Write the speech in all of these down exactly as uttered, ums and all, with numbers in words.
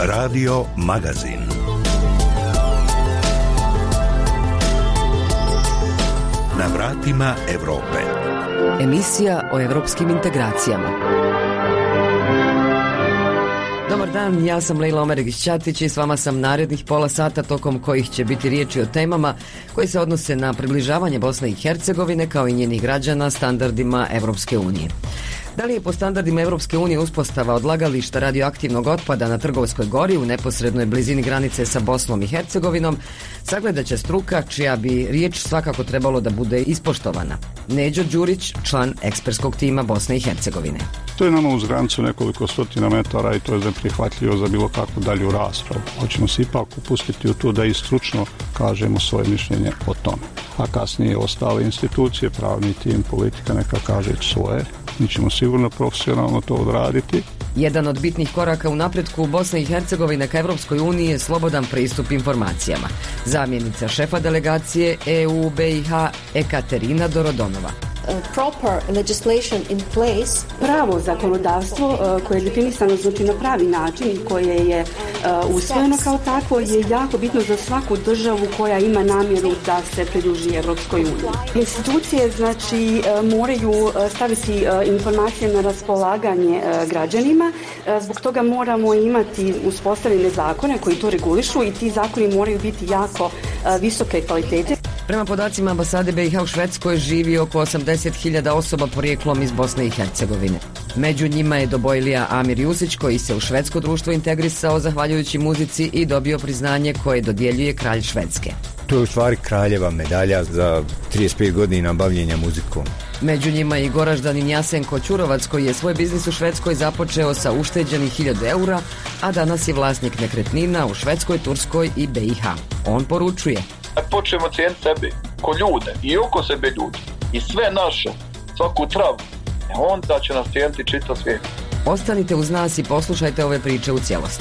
Radio Magazin. Na vratima Evrope. Emisija o evropskim integracijama. Dobar dan, ja sam Lejla Omeregić-Ćatić i s vama sam narednih pola sata tokom kojih će biti riječi o temama koji se odnose na približavanje Bosne i Hercegovine kao i njenih građana standardima Evropske unije. Da li je po standardima Evropske unije uspostava odlagališta radioaktivnog otpada na Trgovskoj gori u neposrednoj blizini granice sa Bosnom i Hercegovinom, sagledat će struka čija bi riječ svakako trebalo da bude ispoštovana. Neđo Đurić, član ekspertskog tima Bosne i Hercegovine. To je nama uz granicu nekoliko stotina metara i to je neprihvatljivo za bilo kakvu dalju raspravu. Hoćemo se ipak upustiti u to da i stručno kažemo svoje mišljenje o tome. A kasnije ostale institucije, pravni tim, politika neka kaže svoje. Mi ćemo sigurno profesionalno to odraditi. Jedan od bitnih koraka u napretku Bosne i Hercegovine ka Evropskoj uniji je slobodan pristup informacijama. Zamjenica šefa delegacije E U B i H Ekaterina Dorodonova. Proper legislation in place. Pravo zakonodavstvo uh, koje je definisano znači na pravi način i koje je uh, usvojeno kao takvo je jako bitno za svaku državu koja ima namjeru da se pridruži Evropskoj uniji. Institucije znači uh, moraju uh, staviti uh, informacije na raspolaganje uh, građanima, uh, zbog toga moramo imati uspostavljene zakone koji to regulišu i ti zakoni moraju biti jako uh, visoke kvalitete. Prema podacima ambasade B i H u Švedskoj živi oko osamdeset hiljada osoba porijeklom iz Bosne i Hercegovine. Među njima je dobojlija Amir Jusić koji se u švedsko društvo integrisao zahvaljujući muzici i dobio priznanje koje dodjeljuje kralj Švedske. To je u stvari kraljeva medalja za trideset pet godina bavljenja muzikom. Među njima je i Goraždanin Jasenko Ćurovac koji je svoj biznis u Švedskoj započeo sa ušteđenih hiljadu eura, a danas je vlasnik nekretnina u Švedskoj, Turskoj i B i H. On poručuje: počnemo cijeniti sebe, ko ljude i oko sebe ljudi i sve naše, svaku travu, onda će nas cijeniti čitav svijet. Ostanite uz nas i poslušajte ove priče u cijelosti.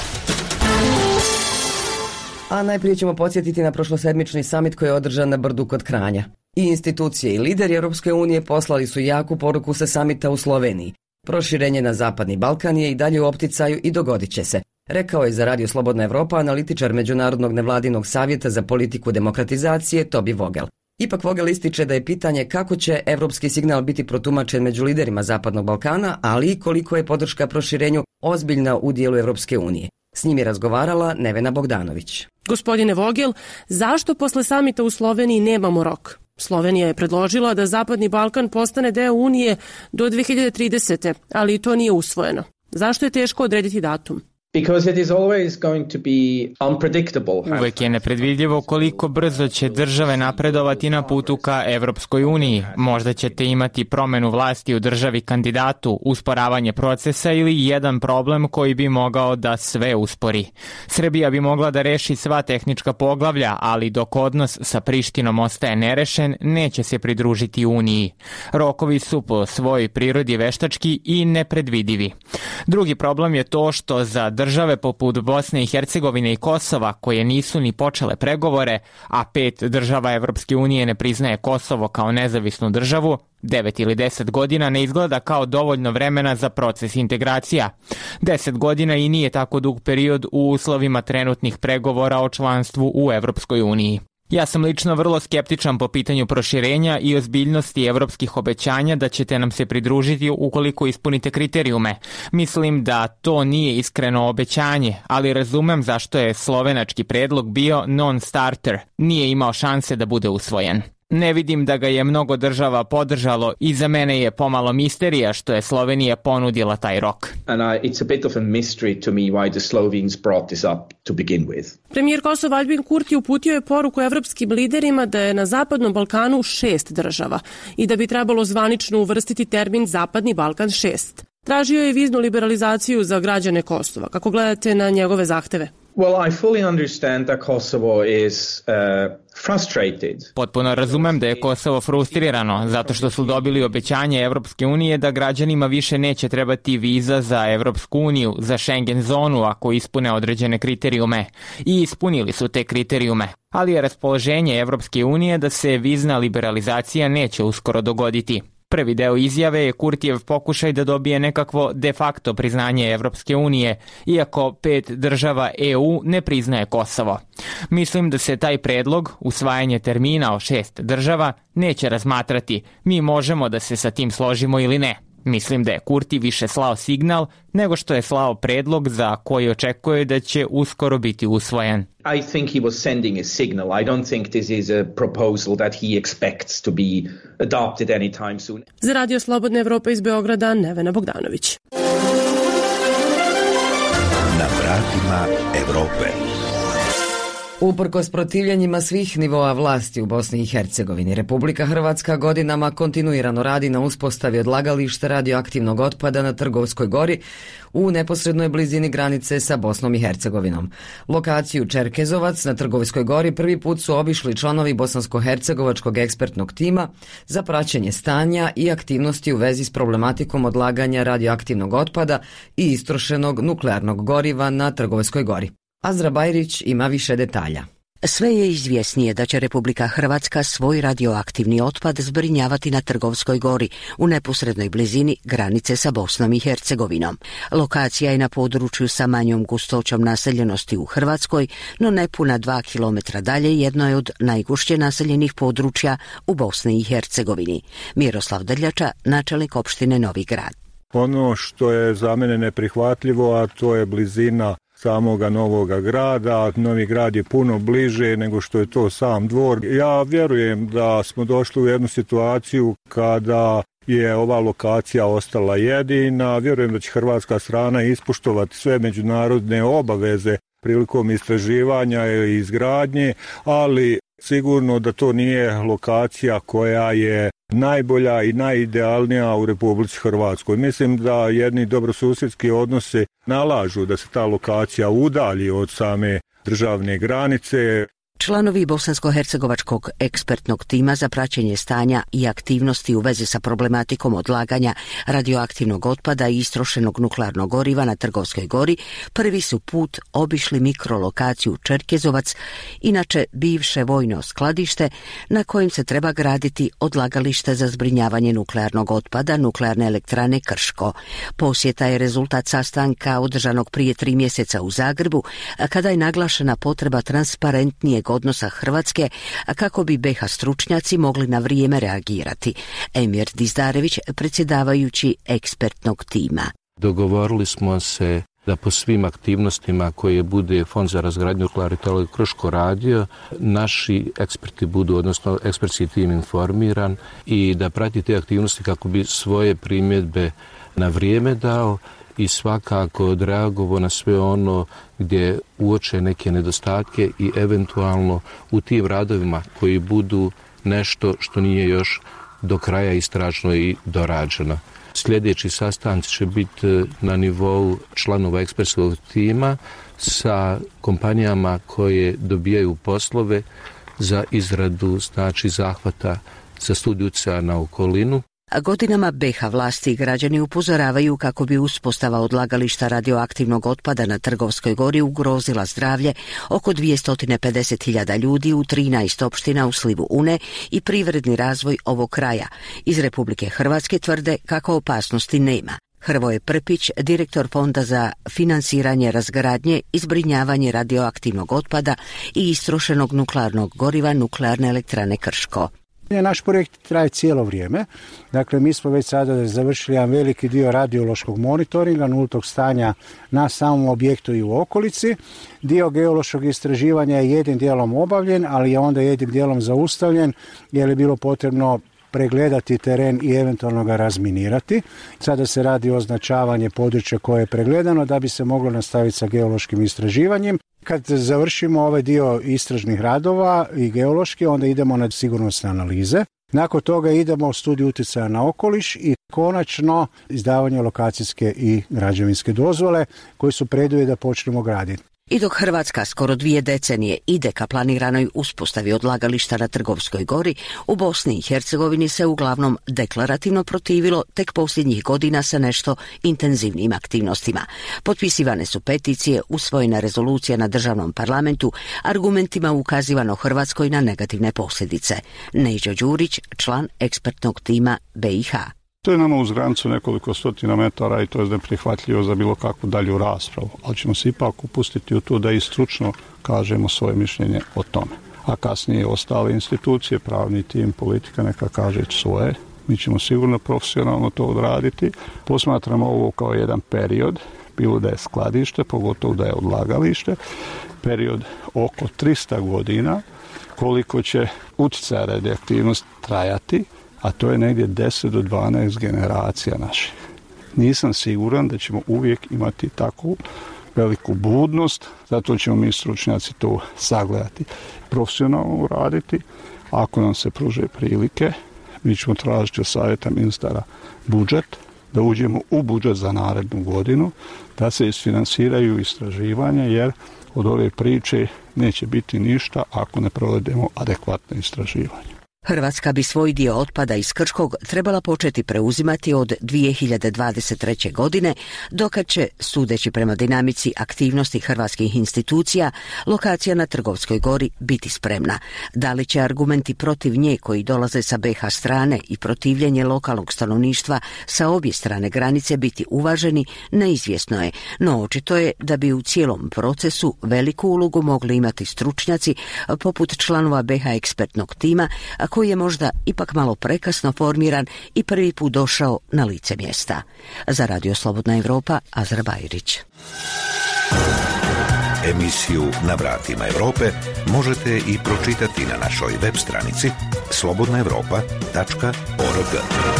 A najprije ćemo podsjetiti na prošlosedmični samit koji je održan na Brdu kod Kranja. I institucije i lideri Europske unije poslali su jaku poruku sa samita u Sloveniji. Proširenje na Zapadni Balkan je i dalje u opticaju i dogodit će se, rekao je za Radio Slobodna Evropa analitičar Međunarodnog nevladinog savjeta za politiku demokratizacije Tobi Vogel. Ipak Vogel ističe da je pitanje kako će evropski signal biti protumačen među liderima Zapadnog Balkana, ali i koliko je podrška proširenju ozbiljna u dijelu Evropske unije. S njim je razgovarala Nevena Bogdanović. Gospodine Vogel, zašto posle samita u Sloveniji nemamo rok? Slovenija je predložila da Zapadni Balkan postane deo Unije do dve hiljade tridesete. ali to nije usvojeno. Zašto je teško odrediti datum? Because it is always going to be unpredictable. Uvek je nepredvidljivo koliko brzo će države napredovati na putu ka Evropskoj uniji. Možda ćete imati promenu vlasti u državi kandidatu, usporavanje procesa ili jedan problem koji bi mogao da sve uspori. Srbija bi mogla da reši sva tehnička poglavlja, ali dok odnos sa Prištinom ostaje nerešen, neće se pridružiti uniji. Rokovi su po svojoj prirodi veštački i nepredvidivi. Drugi problem je to što za države poput Bosne i Hercegovine i Kosova, koje nisu ni počele pregovore, a pet država Evropske unije ne priznaje Kosovo kao nezavisnu državu, devet ili deset godina ne izgleda kao dovoljno vremena za proces integracija. Deset godina i nije tako dug period u uslovima trenutnih pregovora o članstvu u Evropskoj uniji. Ja sam lično vrlo skeptičan po pitanju proširenja i ozbiljnosti evropskih obećanja da ćete nam se pridružiti ukoliko ispunite kriterijume. Mislim da to nije iskreno obećanje, ali razumem zašto je slovenački predlog bio non-starter, nije imao šanse da bude usvojen. Ne vidim da ga je mnogo država podržalo i za mene je pomalo misterija što je Slovenija ponudila taj rok. And I, it's a bit of a mystery to me why the Slovenes brought this up to begin with. Premijer Kosova Albin Kurti uputio je poruku evropskim liderima da je na Zapadnom Balkanu šest država i da bi trebalo zvanično uvrstiti termin Zapadni Balkan šest. Tražio je viznu liberalizaciju za građane Kosova. Kako gledate na njegove zahteve? Well, I fully understand that Kosovo is uh, frustrated. Potpuno razumem da je Kosovo frustrirano zato što su dobili obećanje Evropske unije da građanima više neće trebati viza za Evropsku uniju, za Schengen zonu ako ispune određene kriterijume. I ispunili su te kriterijume. Ali je raspoloženje Evropske unije da se vizna liberalizacija neće uskoro dogoditi. Prvi deo izjave je Kurtijev pokušaj da dobije nekakvo de facto priznanje Evropske unije, iako pet država E U ne priznaje Kosovo. Mislim da se taj predlog, usvajanje termina o šest država, neće razmatrati. Mi možemo da se sa tim složimo ili ne. Mislim da je Kurti više slao signal nego što je slao predlog za koji očekuje da će uskoro biti usvojen. I think he was sending a signal. I don't think this is a proposal that he expects to be adopted anytime soon. Za Radio Slobodna Evropa iz Beograda, Nevena Bogdanović. Na vratima Evrope. Uprkos protivljenjima svih nivoa vlasti u Bosni i Hercegovini, Republika Hrvatska godinama kontinuirano radi na uspostavi odlagališta radioaktivnog otpada na Trgovskoj gori u neposrednoj blizini granice sa Bosnom i Hercegovinom. Lokaciju Čerkezovac na Trgovskoj gori prvi put su obišli članovi bosansko-hercegovačkog ekspertnog tima za praćenje stanja i aktivnosti u vezi s problematikom odlaganja radioaktivnog otpada i istrošenog nuklearnog goriva na Trgovskoj gori. Azra Bajrić ima više detalja. Sve je izvjesnije da će Republika Hrvatska svoj radioaktivni otpad zbrinjavati na Trgovskoj gori u neposrednoj blizini granice sa Bosnom i Hercegovinom. Lokacija je na području sa manjom gustoćom naseljenosti u Hrvatskoj, no nepuna dva kilometra dalje jedno je od najgušće naseljenih područja u Bosni i Hercegovini. Miroslav Drljača, načelnik opštine Novi Grad. Ono što je za mene neprihvatljivo, a to je blizina samoga Novoga Grada. Novi Grad je puno bliže nego što je to sam Dvor. Ja vjerujem da smo došli u jednu situaciju kada je ova lokacija ostala jedina. Vjerujem da će hrvatska strana ispoštovati sve međunarodne obaveze prilikom istraživanja i izgradnje, ali sigurno da to nije lokacija koja je najbolja i najidealnija u Republici Hrvatskoj. Mislim da jedni dobrosusjedski odnosi nalažu da se ta lokacija udalji od same državne granice. Članovi bosansko-hercegovačkog ekspertnog tima za praćenje stanja i aktivnosti u vezi sa problematikom odlaganja radioaktivnog otpada i istrošenog nuklearnog goriva na Trgovskoj gori prvi su put obišli mikrolokaciju Čerkezovac, inače bivše vojno skladište na kojem se treba graditi odlagalište za zbrinjavanje nuklearnog otpada Nuklearne elektrane Krško. Posjeta je rezultat sastanka održanog prije tri mjeseca u Zagrebu, kada je naglašena potreba transparentnijeg odnosa Hrvatske, kako bi be ha stručnjaci mogli na vrijeme reagirati. Emir Dizdarević, predsjedavajući ekspertnog tima. Dogovorili smo se da po svim aktivnostima koje bude Fond za razgradnju nuklearne elektrane Krško radio, naši eksperti budu, odnosno ekspertski tim informiran i da prati te aktivnosti kako bi svoje primjedbe na vrijeme dao i svakako odreagovao na sve ono gdje uoče neke nedostatke i eventualno u tim radovima koji budu nešto što nije još do kraja istražno i dorađeno. Sljedeći sastanci će biti na nivou članova ekspertskog tima sa kompanijama koje dobijaju poslove za izradu, znači zahvata za studiju utjecaja na okolinu. A godinama be ha vlasti i građani upozoravaju kako bi uspostava odlagališta radioaktivnog otpada na Trgovskoj gori ugrozila zdravlje oko dvjesto pedeset hiljada ljudi u trinaest opština u slivu Une i privredni razvoj ovog kraja. Iz Republike Hrvatske tvrde kako opasnosti nema. Hrvoje Prpić, direktor Fonda za finansiranje razgradnje i zbrinjavanje radioaktivnog otpada i istrošenog nuklearnog goriva Nuklearne elektrane Krško. Naš projekt traje cijelo vrijeme. Dakle, mi smo već sada završili jedan veliki dio radiološkog monitoringa nultog stanja na samom objektu i u okolici. Dio geološkog istraživanja je jednim dijelom obavljen, ali je onda jednim dijelom zaustavljen jer je bilo potrebno pregledati teren i eventualno ga razminirati. Sada se radi o označavanje područja koje je pregledano da bi se moglo nastaviti sa geološkim istraživanjem. Kad završimo ovaj dio istražnih radova i geološki, onda idemo na sigurnosne analize. Nakon toga idemo u studiju utjecaja na okoliš i konačno izdavanje lokacijske i građevinske dozvole koji su preduvjet da počnemo graditi. I dok Hrvatska skoro dvije decenije ide ka planiranoj uspostavi odlagališta na Trgovskoj gori, u Bosni i Hercegovini se uglavnom deklarativno protivilo tek posljednjih godina sa nešto intenzivnijim aktivnostima. Potpisivane su peticije, usvojena rezolucija na državnom parlamentu, argumentima ukazivano Hrvatskoj na negativne posljedice. Neđo Đurić, član ekspertnog tima B i H. To je nama uz granicu nekoliko stotina metara i to je neprihvatljivo za bilo kakvu dalju raspravu, ali ćemo se ipak upustiti u to da i stručno kažemo svoje mišljenje o tome. A kasnije ostale institucije, pravni tim, politika neka kaže svoje. Mi ćemo sigurno profesionalno to odraditi. Posmatramo ovo kao jedan period, bilo da je skladište, pogotovo da je odlagalište, period oko tristo godina, koliko će utjecaj radioaktivnost trajati, a to je negdje deset do dvanaest generacija naših. Nisam siguran da ćemo uvijek imati takvu veliku budnost, zato ćemo mi stručnjaci to sagledati, profesionalno raditi. Ako nam se pruže prilike, mi ćemo tražiti od savjeta ministara budžet, da uđemo u budžet za narednu godinu, da se isfinansiraju istraživanja, jer od ove priče neće biti ništa ako ne provedemo adekvatno istraživanje. Hrvatska bi svoj dio otpada iz Krškog trebala početi preuzimati od dvije hiljade dvadeset treće. godine, dokad će, sudeći prema dinamici aktivnosti hrvatskih institucija, lokacija na Trgovskoj gori biti spremna. Da li će argumenti protiv nje koji dolaze sa be ha strane i protivljenje lokalnog stanovništva sa obje strane granice biti uvaženi, neizvjesno je, no očito je da bi u cijelom procesu veliku ulogu mogli imati stručnjaci poput članova be ha ekspertnog tima, koji je možda ipak malo prekasno formiran i prvi put došao na lice mjesta. Za Radio Slobodna Evropa, Azra Bajrić. Emisiju Na vratima Europe možete i pročitati na našoj web stranici slobodna evropa tačka org.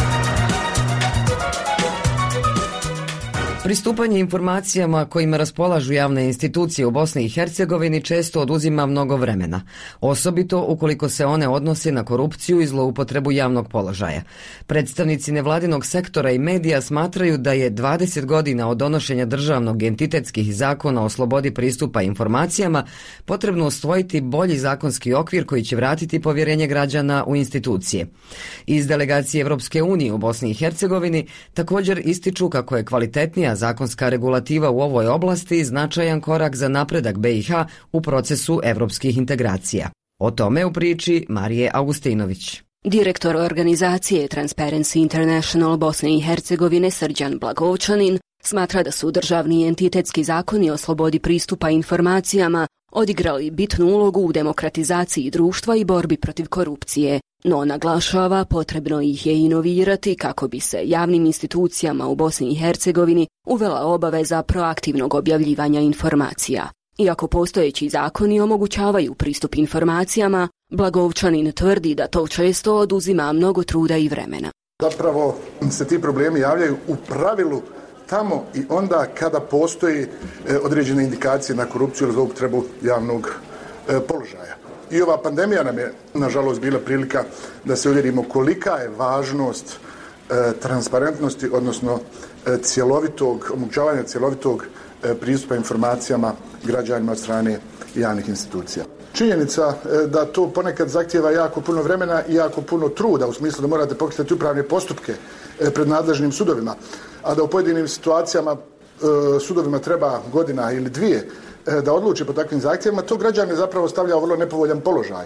Pristupanje informacijama kojima raspolažu javne institucije u Bosni i Hercegovini često oduzima mnogo vremena, osobito ukoliko se one odnose na korupciju i zloupotrebu javnog položaja. Predstavnici nevladinog sektora i medija smatraju da je dvadeset godina od donošenja državnog entitetskih zakona o slobodi pristupa informacijama potrebno usvojiti bolji zakonski okvir koji će vratiti povjerenje građana u institucije. Iz delegacije Evropske unije u Bosni i Hercegovini također ističu kako je kvalitetnija zakonska regulativa u ovoj oblasti značajan korak za napredak be i ha u procesu evropskih integracija. O tome u priči Marije Augustinović. Direktor organizacije Transparency International Bosne i Hercegovine Srđan Blagovčanin smatra da su državni entitetski zakoni o slobodi pristupa informacijama odigrali bitnu ulogu u demokratizaciji društva i borbi protiv korupcije, no naglašava potrebno ih je inovirati kako bi se javnim institucijama u Bosni i Hercegovini uvela obaveza proaktivnog objavljivanja informacija. Iako postojeći zakoni omogućavaju pristup informacijama, Blagovčanin tvrdi da to često oduzima mnogo truda i vremena. Zapravo se ti problemi javljaju u pravilu tamo i onda kada postoji određene indikacije na korupciju ili zloupotrebu javnog položaja. I ova pandemija nam je, nažalost, bila prilika da se uvjerimo kolika je važnost transparentnosti, odnosno cjelovitog, omogućavanja cjelovitog pristupa informacijama građanima od strane javnih institucija. Činjenica da to ponekad zahtijeva jako puno vremena i jako puno truda, u smislu da morate pokretati upravne postupke pred nadležnim sudovima, a da u pojedinim situacijama sudovima treba godina ili dvije da odluče po takvim zahtjevima, to građane zapravo stavlja u vrlo nepovoljan položaj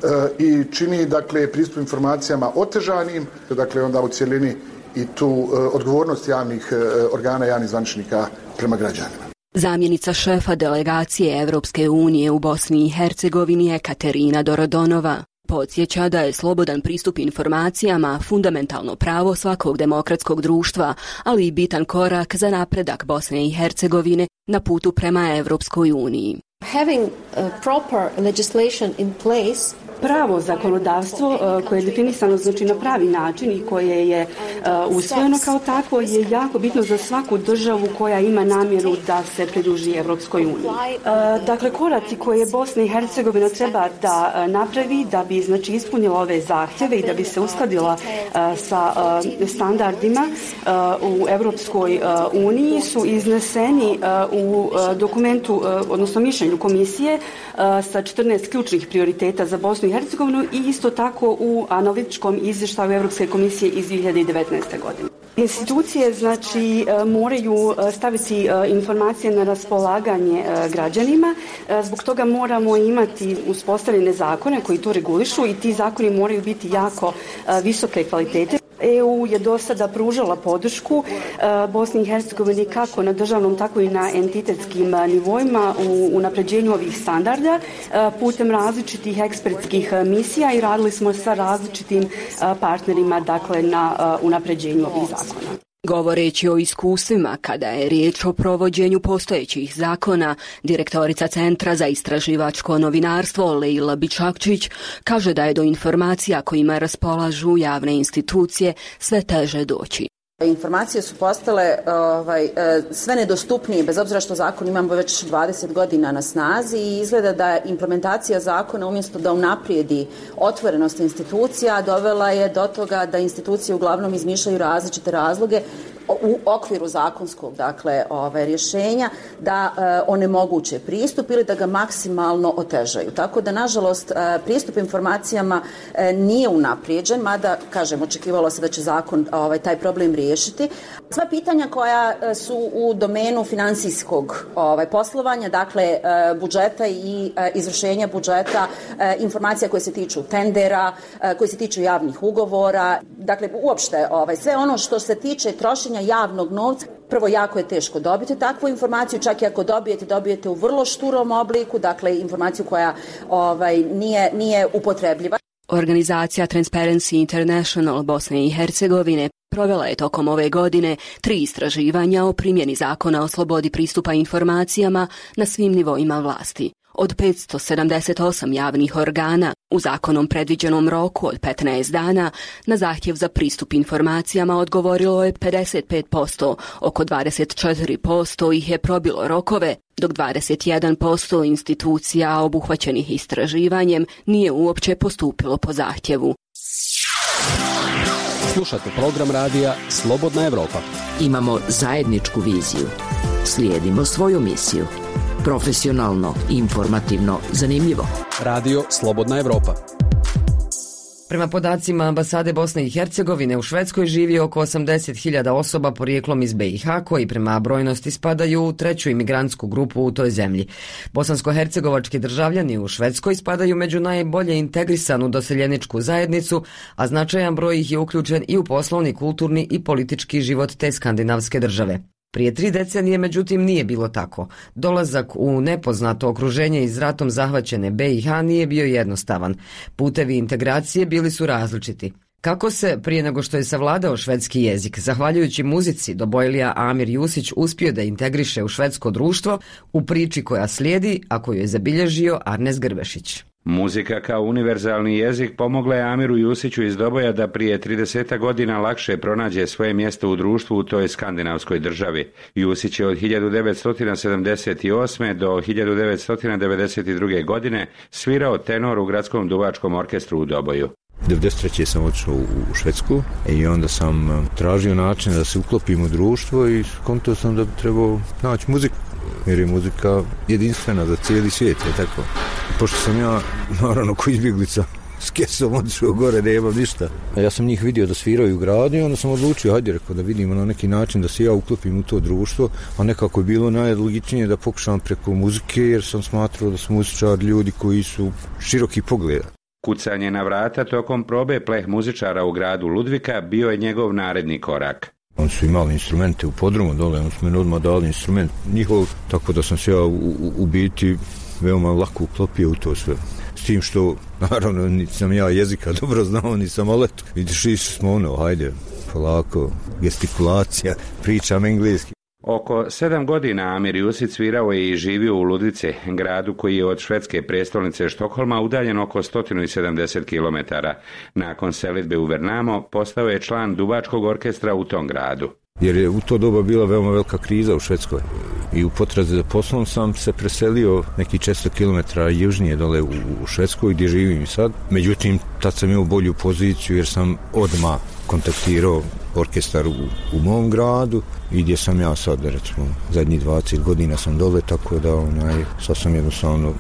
i čini, dakle, pristup informacijama otežanim, dakle, onda u cjelini i tu odgovornost javnih organa, javnih zvaničnika prema građanima. Zamjenica šefa delegacije Evropske unije u Bosni i Hercegovini Ekaterina Dorodonova podsjeća da je slobodan pristup informacijama fundamentalno pravo svakog demokratskog društva, ali i bitan korak za napredak Bosne i Hercegovine na putu prema Evropskoj uniji. Having a proper legislation in place Pravo zakonodavstvo koje je definisano znači na pravi način i koje je usvojeno kao takvo je jako bitno za svaku državu koja ima namjeru da se pridruži Evropskoj uniji. Dakle, koraci koje Bosna i Hercegovina treba da napravi da bi znači ispunila ove zahtjeve i da bi se uskladila sa standardima u Evropskoj uniji su izneseni u dokumentu, odnosno mišljenju komisije sa četrnaest ključnih prioriteta za Bosnu i Hercegovinu i isto tako u analitičkom izvještaju Europske komisije iz dvije hiljade devetnaeste. godine. Institucije znači moraju staviti informacije na raspolaganje građanima, zbog toga moramo imati uspostavljene zakone koji to regulišu i ti zakoni moraju biti jako visoke kvalitete. E U je do sada pružala podršku Bosni i Hercegovini kako na državnom, tako i na entitetskim nivoima u unapređenju ovih standarda putem različitih ekspertskih misija i radili smo sa različitim partnerima dakle, na unapređenju ovih zakona. Govoreći o iskustvima kada je riječ o provođenju postojećih zakona, direktorica Centra za istraživačko novinarstvo Lejla Bičakčić kaže da je do informacija kojima raspolažu javne institucije sve teže doći. Informacije su postale ovaj, sve nedostupnije, bez obzira što zakon imamo već dvadeset godina na snazi i izgleda da implementacija zakona umjesto da unaprijedi otvorenost institucija dovela je do toga da institucije uglavnom izmišljaju različite razloge u okviru zakonskog dakle, ovaj, rješenja da e, onemoguće pristup ili da ga maksimalno otežaju. Tako da, nažalost, e, pristup informacijama e, nije unaprijeđen, mada, kažem, očekivalo se da će zakon ovaj, taj problem riješiti. Sva pitanja koja su u domenu financijskog ovaj, poslovanja, dakle, e, budžeta i e, izvršenja budžeta, e, informacija koje se tiču tendera, e, koje se tiču javnih ugovora, dakle, uopšte ovaj, sve ono što se tiče trošenja javnog novca. Prvo, jako je teško dobiti takvu informaciju, čak i ako dobijete, dobijete u vrlo šturom obliku, dakle informaciju koja ovaj, nije, nije upotrebljiva. Organizacija Transparency International Bosne i Hercegovine provela je tokom ove godine tri istraživanja o primjeni zakona o slobodi pristupa informacijama na svim nivoima vlasti. Od petsto sedamdeset osam javnih organa u zakonom predviđenom roku od petnaest dana na zahtjev za pristup informacijama odgovorilo je pedeset pet posto, oko dvadeset četiri posto ih je probilo rokove, dok dvadeset jedan posto institucija obuhvaćenih istraživanjem nije uopće postupilo po zahtjevu. Slušate program radija Slobodna Evropa. Imamo zajedničku viziju. Slijedimo svoju misiju. Profesionalno, informativno, zanimljivo. Radio Slobodna Evropa. Prema podacima ambasade Bosne i Hercegovine u Švedskoj živi oko osamdeset hiljada osoba porijeklom iz B i H koji prema brojnosti spadaju u treću imigrantsku grupu u toj zemlji. Bosansko-hercegovački državljani u Švedskoj spadaju među najbolje integrisanu doseljeničku zajednicu, a značajan broj ih je uključen i u poslovni, kulturni i politički život te skandinavske države. Prije tri decenije, međutim, nije bilo tako. Dolazak u nepoznato okruženje iz ratom zahvaćene B i H nije bio jednostavan. Putevi integracije bili su različiti. Kako se, prije nego što je savladao švedski jezik, zahvaljujući muzici, Dobojlija Amir Jusić uspio da integriše u švedsko društvo, u priči koja slijedi, a koju je zabilježio Arnes Grbešić. Muzika kao univerzalni jezik pomogla je Amiru Jusiću iz Doboja da prije trideset godina lakše pronađe svoje mjesto u društvu u toj skandinavskoj državi. Jusić je od hiljadu devetsto sedamdeset osme. do hiljadu devetsto devedeset druge. godine svirao tenor u gradskom duvačkom orkestru u Doboju. devedeset treće sam otišao u Švedsku i onda sam tražio način da se uklopim u društvo i skontao sam da bi trebao naći muziku. Jer je muzika jedinstvena za cijeli svijet, je tako. Pošto sam ja, naravno, ko izbjeglica, s kesom otišao gore, ne imam ništa. A ja sam njih vidio da sviraju u gradu i onda sam odlučio, hajde, rekao, da vidimo na neki način da se ja uklopim u to društvo, a nekako je bilo najlogičnije da pokušam preko muzike, jer sam smatrao da su muzičari ljudi koji su široki pogleda. Kucanje na vrata tokom probe pleh muzičara u gradu Ludvika bio je njegov naredni korak. Oni su imali instrumente u podrumu dole, oni su meni odmah dali instrument njihov, tako da sam se ja u, u, u biti veoma lako uklopio u to sve. S tim što, naravno, nisam ja jezika dobro znao, nisam, ali eto, vidiš, išli smo ono, hajde, polako, gestikulacija, pričam engleski. Oko sedam godina Amir Jusić svirao je i živio u Ludvici, gradu koji je od švedske prestolnice Štokholma udaljen oko sto sedamdeset kilometara. Nakon selidbe u Vernamo postao je član duvačkog orkestra u tom gradu. Jer je u to doba bila veoma velika kriza u Švedskoj. I u potrazi za poslom sam se preselio neki četiristo kilometara južnije dole u, u Švedskoj gdje živim sad. Međutim, tad sam imao bolju poziciju jer sam odmah kontaktirao orkestar u, u mom gradu i gdje sam ja sad, recimo, zadnjih dvadeset godina sam dole, tako da onaj, sad sam jednostavno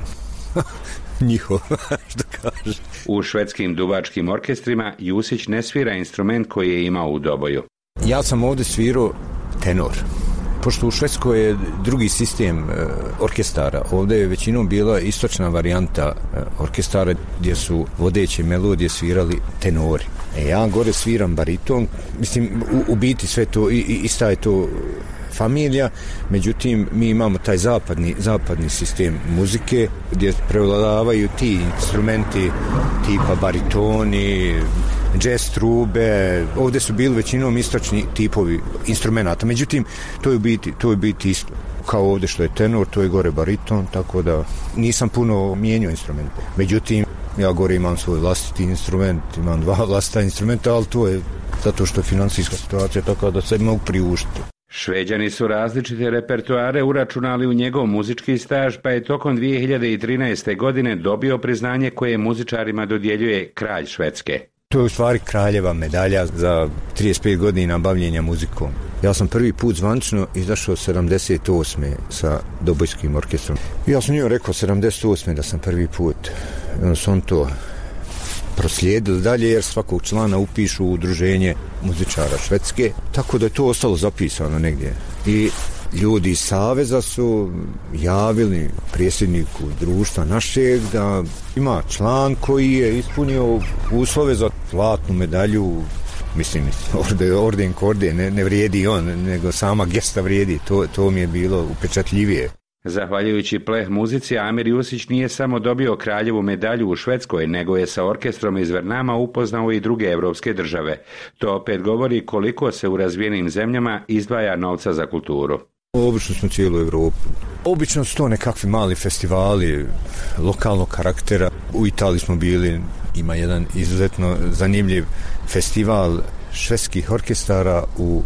njihov, što kaže. U švedskim duvačkim orkestrima Jusić ne svira instrument koji je imao u Doboju. Ja sam ovdje svirao tenor. Pošto u Švedskoj je drugi sistem e, orkestara, ovdje je većinom bila istočna varijanta e, orkestara gdje su vodeće melodije svirali tenori. E, ja gore sviram bariton, mislim u, u biti sve to, i, i, ista je to familija, međutim mi imamo taj zapadni, zapadni sistem muzike gdje prevladavaju ti instrumenti tipa baritoni, jazz trube, ovdje su bili većinom istočni tipovi instrumenta, međutim to je biti, to je biti isto. Kao ovdje što je tenor, to je gore bariton, tako da nisam puno mijenjao instrumente. Međutim, ja gore imam svoj vlastiti instrument, imam dva vlastita instrumenta, ali to je zato što je financijska situacija tako da se mogu priuštiti. Šveđani su različite repertoare uračunali u njegov muzički staž, pa je tokom dvije hiljade trinaeste. godine dobio priznanje koje muzičarima dodjeljuje kralj Švedske. To je u stvari kraljeva medalja za trideset pet godina bavljenja muzikom. Ja sam prvi put zvanično izašao sedamdeset osme sa Dobojskim orkestrom. Ja sam njoj rekao sedamdeset osme da sam prvi put. Onda su on to proslijedili dalje jer svakog člana upišu u udruženje muzičara Švedske. Tako da je to ostalo zapisano negdje. I ljudi iz Saveza su javili predsjedniku društva našeg da ima član koji je ispunio uslove za zlatnu medalju. Mislim, orden, orden korde ne, ne vrijedi on, nego sama gesta vrijedi. To, to mi je bilo upečatljivije. Zahvaljujući pleh muzici, Amir Jusić nije samo dobio kraljevu medalju u Švedskoj, nego je sa orkestrom iz Vernama upoznao i druge evropske države. To opet govori koliko se u razvijenim zemljama izdvaja novca za kulturu. Obično smo cijelu Evropu. Obično su to nekakvi mali festivali lokalnog karaktera. U Italiji smo bili, ima jedan izuzetno zanimljiv festival švedskih orkestara u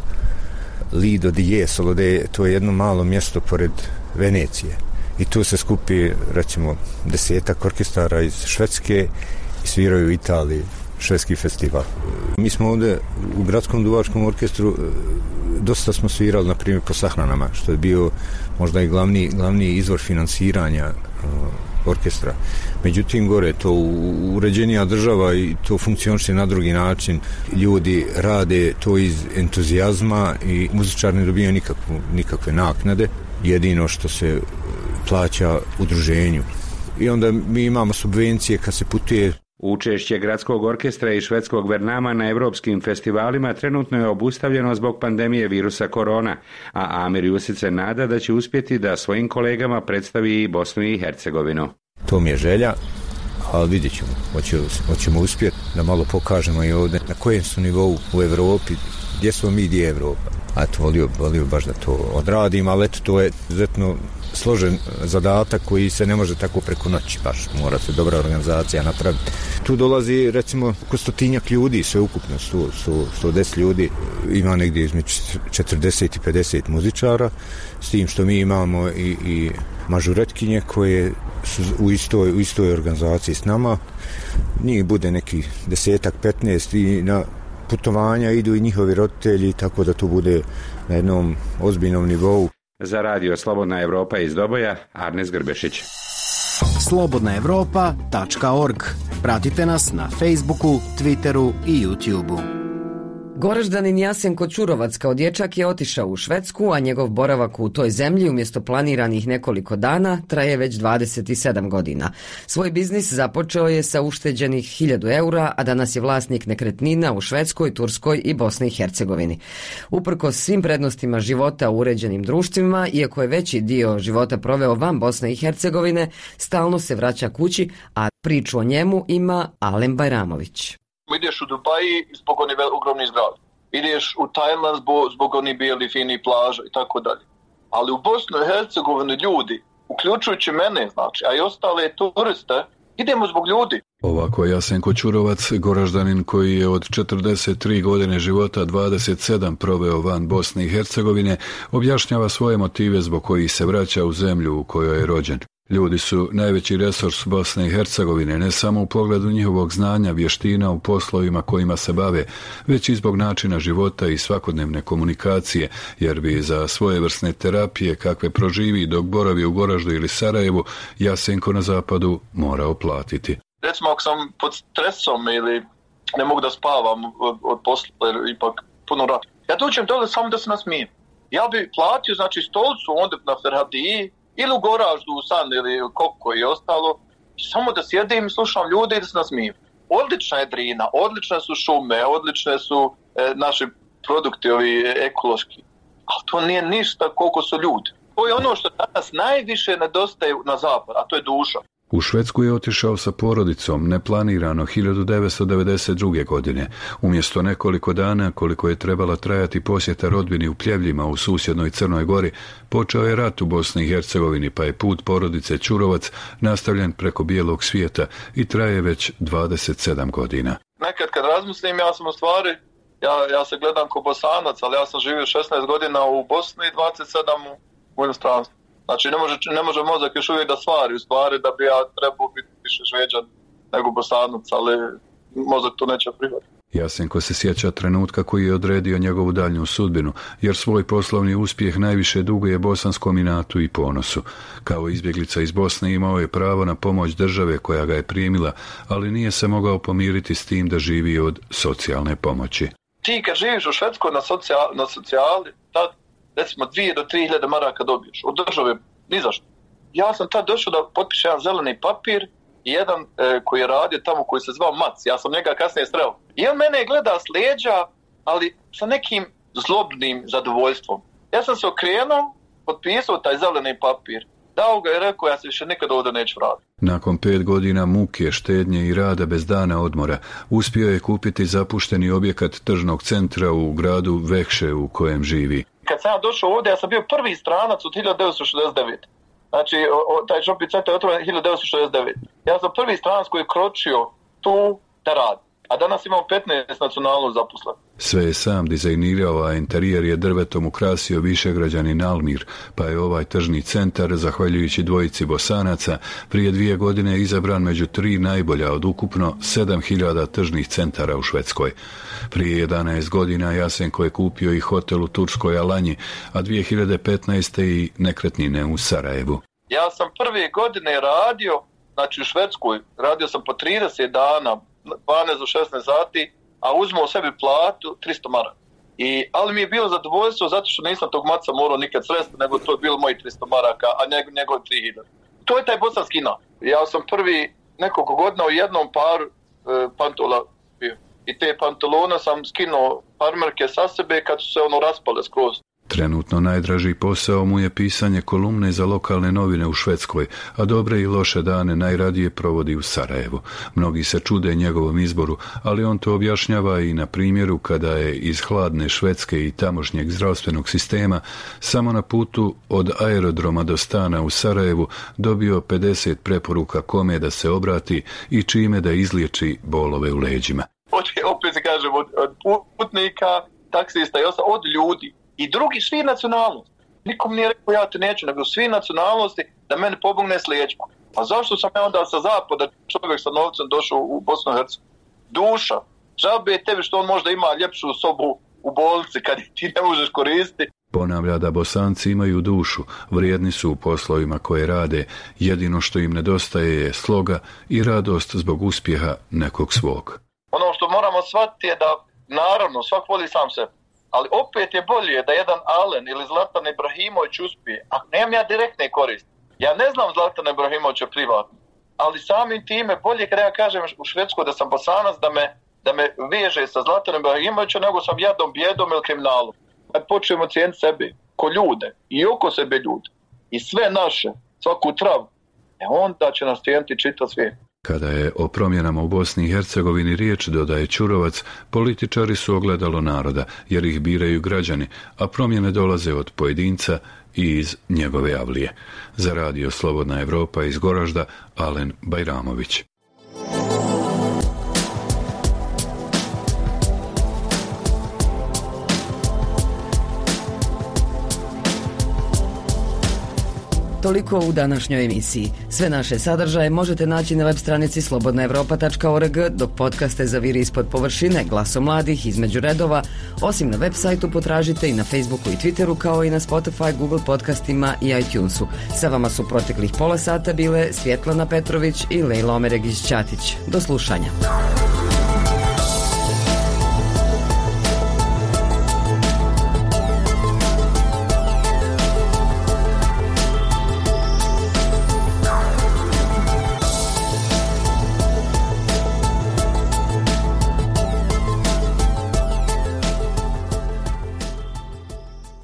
Lido di Jesolo, to je jedno malo mjesto pored Venecije. I tu se skupi, recimo, desetak orkestara iz Švedske i sviraju u Italiji švedski festival. Mi smo ovdje u Gradskom duvačkom orkestru dosta smo svirali, na primjer, po sahranama, što je bio možda i glavni, glavni izvor finansiranja uh, orkestra. Međutim, gore to uređenija država i to funkcioniše na drugi način. Ljudi rade to iz entuzijazma i muzičari ne dobijaju nikakvu, nikakve naknade. Jedino što se plaća udruženju. I onda mi imamo subvencije kad se putuje. Učešće Gradskog orkestra i švedskog Vernama na evropskim festivalima trenutno je obustavljeno zbog pandemije virusa korona, a Amir Jusić se nada da će uspjeti da svojim kolegama predstavi i Bosnu i Hercegovinu. To mi je želja, ali vidjet ćemo, hoćemo, hoćemo uspjeti da malo pokažemo i ovdje na kojem su nivou u Evropi, gdje smo mi, gdje je Evropa. A eto, volio, volio baš da to odradim, ali eto, to je izuzetno složen zadatak koji se ne može tako preko noći, baš mora se dobra organizacija napraviti. Tu dolazi recimo oko stotinjak ljudi, sve ukupno sto, sto, sto deset ljudi, ima negdje između četrdeset i pedeset muzičara, s tim što mi imamo i, i mažuretkinje koje su u istoj, u istoj organizaciji s nama. Njih bude neki desetak, petnaest i na putovanja idu i njihovi roditelji, tako da to bude na jednom ozbiljnom nivou. Za radio Slobodna Evropa iz Doboja, Arnes Grbešić. slobodna evropa tačka org. Pratite nas na Facebooku, Twitteru i YouTubeu. Goraždanin Jasenko Ćurovac kao dječak je otišao u Švedsku, a njegov boravak u toj zemlji umjesto planiranih nekoliko dana traje već dvadeset sedam godina. Svoj biznis započeo je sa ušteđenih hiljadu eura, a danas je vlasnik nekretnina u Švedskoj, Turskoj i Bosni i Hercegovini. Uprkos svim prednostima života u uređenim društvima, iako je veći dio života proveo van Bosne i Hercegovine, stalno se vraća kući, a priču o njemu ima Alen Bajramović. Ideš u Dubaji zbog oni ogromni zgrada. Ideš u Tajland zbog, zbog oni bijeli fini plaža i tako dalje. Ali u Bosnu i Hercegovini ljudi, uključujući mene, znači, a i ostale turiste, idemo zbog ljudi. Ovako Jasenko Ćurovac, Goraždanin koji je od četrdeset tri godine života dvadeset sedam proveo van Bosne i Hercegovine, objašnjava svoje motive zbog kojih se vraća u zemlju u kojoj je rođen. Ljudi su najveći resurs Bosne i Hercegovine, ne samo u pogledu njihovog znanja, vještina u poslovima kojima se bave, već i zbog načina života i svakodnevne komunikacije, jer bi za svojevrsne terapije kakve proživi dok boravi u Goraždu ili Sarajevu, Jasenko na zapadu morao platiti. Recimo ako sam pod stresom ili ne mogu da spavam od, od posla jer ipak puno rada, ja dođem dole samo da se nasmijem. Ja bi platio znači stolcu onda na Ferhadiji ili u Goraždu, u San ili Koko i ostalo, samo da sjedim i slušam ljude i da se nasmijem. Odlična je Drina, odlične su šume, odlične su e, naši produkti ovi ekološki, ali to nije ništa koliko su ljudi. To je ono što danas najviše nedostaje na zapad, a to je duša. U Švedsku je otišao sa porodicom neplanirano hiljadu devetsto devedeset druge. godine. Umjesto nekoliko dana koliko je trebala trajati posjeta rodbini u Pljevljima u susjednoj Crnoj Gori, počeo je rat u Bosni i Hercegovini, pa je put porodice Ćurovac nastavljen preko bijelog svijeta i traje već dvadeset sedam godina. Nekad kad razmislim, ja sam u stvari, ja, ja se gledam ko Bosanac, ali ja sam živio šesnaest godina u Bosni i dvadeset sedam u inostranstvu. Znači ne može, ne može mozak još uvijek da stvari, u stvari da bi ja trebao biti više Šveđan nego Bosanac, ali mozak to neće prihvatiti. Jasenko se sjeća trenutka koji je odredio njegovu daljnju sudbinu, jer svoj poslovni uspjeh najviše duguje bosanskom inatu i ponosu. Kao izbjeglica iz Bosne imao je pravo na pomoć države koja ga je primila, ali nije se mogao pomiriti s tim da živi od socijalne pomoći. Ti kad živiš u Švedskoj na, socijal, na socijali, tad recimo dvije do tri hiljade maraka dobiješ od države, ni zašto. Ja sam tad došao da potpišem jedan zeleni papir i jedan e, koji je radio tamo koji se zvao Mac, ja sam njega kasnije sreo. I on mene gleda s leđa, ali sa nekim zlobnim zadovoljstvom. Ja sam se okrenuo, potpisao taj zeleni papir, dao ga i rekao ja se više nikad ovdje neću raditi. Nakon pet godina muke, štednje i rada bez dana odmora, uspio je kupiti zapušteni objekat tržnog centra u gradu Vekše u kojem živi. Kad sam ja došao ovdje, ja sam bio prvi stranac od hiljadu devetsto šezdeset devete. Znači, o, o, taj shopping centar je otvoren hiljadu devetsto šezdeset devete. Ja sam prvi stranac koji je kročio tu da radi. A danas imamo petnaest nacionalno zaposlenih. Sve je sam dizajnirao, a interijer je drvetom ukrasio Višegrađanin Almir, pa je ovaj tržni centar, zahvaljujući dvojici Bosanaca, prije dvije godine izabran među tri najbolja od ukupno sedam hiljada tržnih centara u Švedskoj. Prije jedanaest godina Jasenko je kupio i hotel u Turskoj Alanji, a dvije hiljade petnaeste. i nekretnine u Sarajevu. Ja sam prve godine radio, znači u Švedskoj, radio sam po trideset dana, dvanaest do šesnaest sati, a uzmao sebi platu tristo maraka. I, ali mi je bilo zadovoljstvo zato što nisam tog maca morao nikad sresti, nego to je bilo moji tristo maraka, a njegov, njegov tri hiljade. To je taj bosanski inat. Ja sam prvi nekoliko godina u jednom paru e, pantola bio. I te pantalone sam skinuo farmerke sa sebe kad su se ono raspale skroz. Trenutno najdraži posao mu je pisanje kolumne za lokalne novine u Švedskoj, a dobre i loše dane najradije provodi u Sarajevu. Mnogi se čude njegovom izboru, ali on to objašnjava i na primjeru kada je iz hladne Švedske i tamošnjeg zdravstvenog sistema samo na putu od aerodroma do stana u Sarajevu dobio pedeset preporuka kome da se obrati i čime da izliječi bolove u leđima. Opet se kažem, od, od putnika, taksista i ostalo, od ljudi. I drugi, svi nacionalnosti. Nikom nije rekao ja te neću, nego svi nacionalnosti da mene pomogne s liječbom. A zašto sam ja onda sa zapada čovjek sa novcem došao u Bosnu i Hercegovinu? Duša. Džabe tebi što on možda ima ljepšu sobu u bolnici kad ti ne možeš koristiti. Ponavlja da Bosanci imaju dušu, vrijedni su u poslovima koje rade, jedino što im nedostaje je sloga i radost zbog uspjeha nekog svog. Ono što moramo shvatiti je da, naravno, svak voli sam sebe. Ali opet je bolje da jedan Alen ili Zlatan Ibrahimović uspije. A nemam ja direktne koristi. Ja ne znam Zlatana Ibrahimovića privatno. Ali samim time bolje kada ja kažem u Švedskoj da sam Bosanac, da me, da me veže sa Zlatanom Ibrahimovićem nego sam jadom, bjedom ili kriminalom. Kad počnemo cijeniti sebe ko ljude i oko sebe ljude i sve naše, svaku travu, e onda će nas cijeniti čitav svijet. Kada je o promjenama u Bosni i Hercegovini riječ, dodaje Ćurovac, političari su ogledalo naroda, jer ih biraju građani, a promjene dolaze od pojedinca i iz njegove avlije. Za radio Slobodna Evropa iz Goražda, Alen Bajramović. Toliko u današnjoj emisiji. Sve naše sadržaje možete naći na web stranici slobodna evropa tačka org, dok podcaste Zaviri ispod površine, Glaso mladih, Između redova, osim na web sajtu potražite i na Facebooku i Twitteru, kao i na Spotify, Google podcastima i iTunesu. Sa vama su proteklih pola sata bile Svjetlana Petrović i Lejla Omeregić-Ćatić. Do slušanja.